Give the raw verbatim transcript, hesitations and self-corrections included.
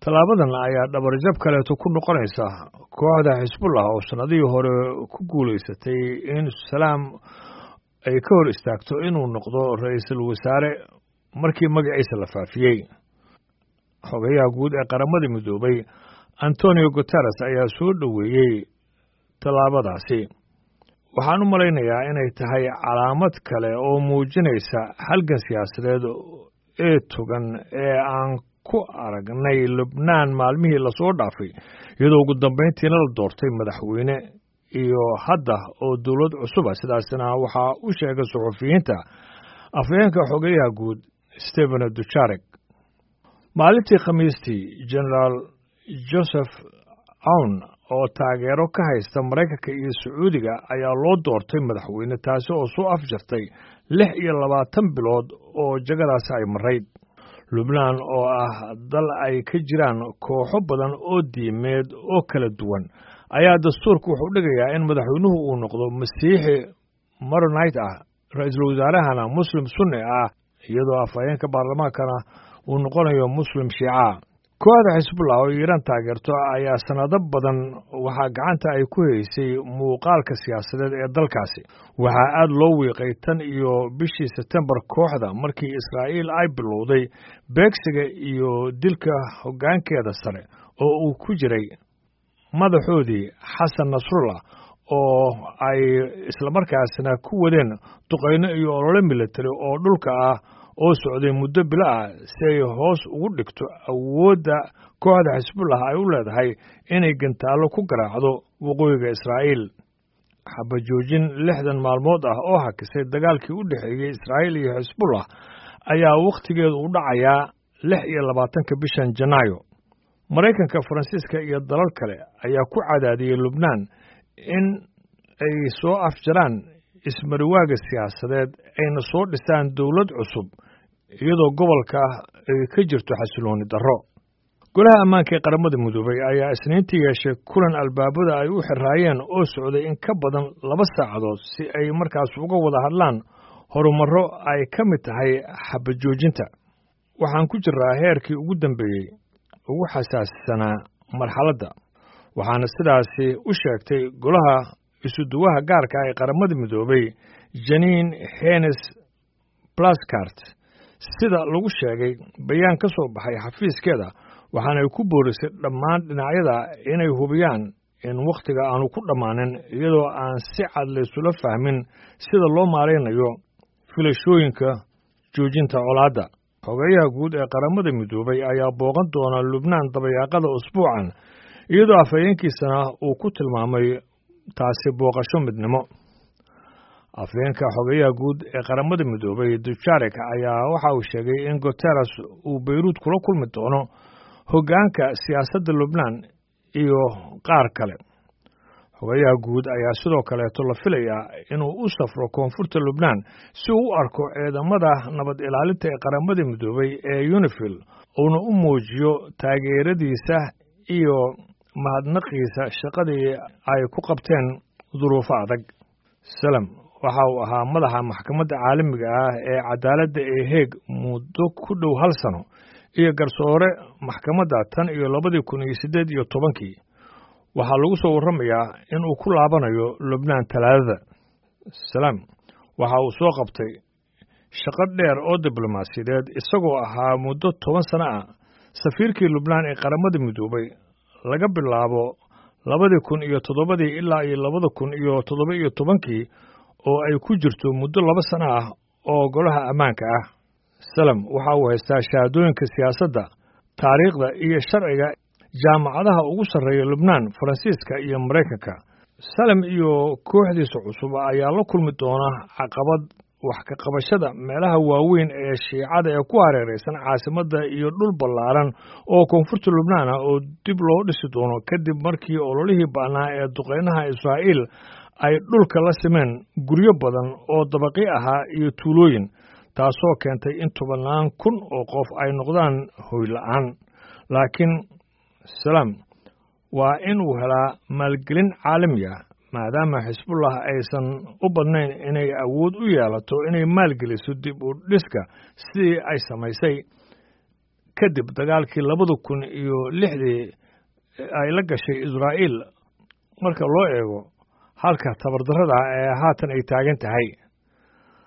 tallaabadan ayaa dhabarjab kaleeto ku noqonaysa kooxda xisbullah oo sanadihii hore ku guulaysatay in salaam ay ka hor istaagto inuu noqdo ra-iisul wasaare markii magaciisa la faafiyey. xogayaha guud ee qaramada midoobay antonio guterres ayaa soo dhoweeyey tallaabadaasi. waxaan u malaynayaa inay tahay calaamad kale oo muujinaysa halgan siyaasadeed ee togan ee aan ku aragnay Lubnaan maalmihii la soo dhaafay, iyadoo ugu dambeyntiina la doortay madaxweyne iyo hadda oo dowlad cusub ah. sidaasna waxaa u sheegay suxufiyiinta afhayeenka xogayaha guud Stephen Dujarric. maalintii khamiistii generaal Joseph Aoun oo taageero ka haysta Maraykanka iyo Sacuudiga ayaa loo doortay madaxweyne, taasi oo soo afjartay lix iyo labaatan bilood oo jagadaasi ay marayd. Lubnaan oo ah dal ay ka jiraan kooxo badan oo diimeed oo kala duwan ayaa dastuurku wuxuu dhigayaa in madaxweynuhu uu noqdo masiixi Maronite ah, ra-iisul wasaarahana muslim sunni ah, iyadoo afhayeenka baarlamaankana uu noqonayo muslim shiica. kooxda xisbullah oo Iiraan taageerto ayaa sanado badan waxaa gacanta ay ku haysay muuqaalka siyaasadeed ee dalkaasi. waxaa aad loo wiiqay tan iyo bishii Sebtembar kooxda markii Israa'iil ay bilowday beegsiga iyo dilka hoggaankeeda sare oo uu ku jiray madaxoodii Xasan Nasrullah, oo ay islamarkaasna ku wadeen duqeyno iyo olole militari oo dhulka ah oo socday muddo bilo ah si ay hoos ugu dhigto awoodda kooxda xisbullah ay u leedahay inay gantaallo ku garaacdo waqooyiga Israa'iil. xabajoojin lixdan maalmood ah oo hakisay dagaalkii u dhexeeyey Israa'iil iyo xisbullah ayaa wakhtigeedu u dhacayaa lix iyo labaatanka bishan Janaayo. Maraykanka, Faransiiska iyo dalal kale ayaa ku cadaadiyey Lubnaan in ay soo afjaraan ismariwaaga siyaasadeed ayna soo dhisaan dowlad cusub iyadoo gobolka ay ka jirto xasilooni darro. golaha ammaanka ee qaramada midoobay ayaa isniintii yeeshay kulan albaabada ay u xiraayeen oo socday in ka badan laba saacadood si ay markaas uga wada hadlaan horumarro ay ka mid tahay xabajoojinta. waxaan ku jiraa heerkii ugu dambeeyey ugu xasaasisanaa marxaladda, waxaana sidaasi u sheegtay golaha isuduwaha gaarka ah ee qaramada midoobay Janine Hennis-Plasschaert. sida lagu sheegay bayaan ka soo baxay xafiiskeeda, waxaana ay ku boorisay dhammaan dhinacyada inay hubiyaan in wakhtiga aanu ku dhammaanin iyadoo aan si cad laysula fahmin sida loo maaraynayo filashooyinka joojinta colaadda. xogayaha guud ee qaramada midoobay ayaa booqan doona Lubnaan dabayaaqada usbuucan, iyadoo afhayeenkiisana uu ku tilmaamay taasi booqasho midnimo. afhayeenka xogayaha guud ee qaramada midoobay Dujarric ayaa waxa uu sheegay in Guterres uu Beirut kula kulmi doono hoggaanka siyaasadda Lubnaan iyo qaar kale. xogayaha guud ayaa sidoo kaleeto la filayaa inuu u safro koonfurta Lubnaan si uu u arko ciidamada nabad ilaalinta ee qaramada midoobay ee UNIFIL, uuna u muujiyo taageeradiisa iyo mahadnaqiisa shaqadii ay ku qabteen duruufo adag. Salam waxa uu ahaa madaxa maxkamadda caalamiga ah ee cadaaladda ee Hague muddo ku dhow hal sano iyo garsoore maxkamadda tan iyo labadii kun iyo siddeed iyo tobankii. waxaa lagu soo warramayaa in uu ku laabanayo Lubnaan Talaadada. Salam waxa uu soo qabtay shaqo dheer oo diblomaasiyadeed, isagoo ahaa muddo toban sano ah safiirkii Lubnaan ee qaramada midoobay laga bilaabo labadii kun iyo toddobadii ilaa iyo labada kun iyo toddoba iyo tobankii, oo ay ku jirto muddo laba sano ah oo golaha ammaanka ah. Salam waxa uu haystaa shahaadooyinka siyaasadda, taariikhda iyo sharciga jaamacadaha ugu sarreeya Lubnaan, Faransiiska iyo Maraykanka. Salam iyo kooxdiisa cusub ayaa la kulmi doona caqabad wax ka qabashada meelaha waaweyn ee shiicada ee ku hareeraysan caasimadda iyo dhul ballaaran oo koonfurta Lubnaan ah oo dib loo dhisi doono kadib markii ololihii ba'naa ee duqeynaha Israa'iil ay dhulka la simeen guryo badan oo dabaqi ahaa iyo tuulooyin, taasoo keentay in tobannaan kun oo qof ay noqdaan hoy la'aan. laakiin Salam waa inuu helaa maalgelin caalami ah, maadaama xisbullah aysan u badnayn inay awood u yeelato inay maalgeliso dib u dhiska sidii ay samaysay kadib dagaalkii labada kun iyo lixdii ay la gashay israa'iil marka loo eego halka tabardarrada ee haatan ay taagan tahay